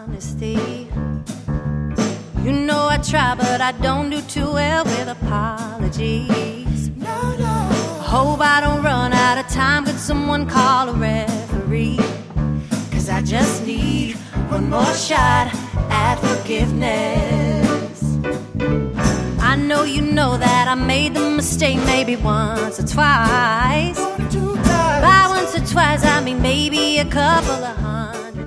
honesty. You know I try, but I don't do too well with apologies. No. I hope I don't run out of time. Could someone call a referee? 'Cause I just need one more shot at forgiveness. I know you know that I made the mistake maybe once or twice. By once or twice, I mean maybe a couple of hundred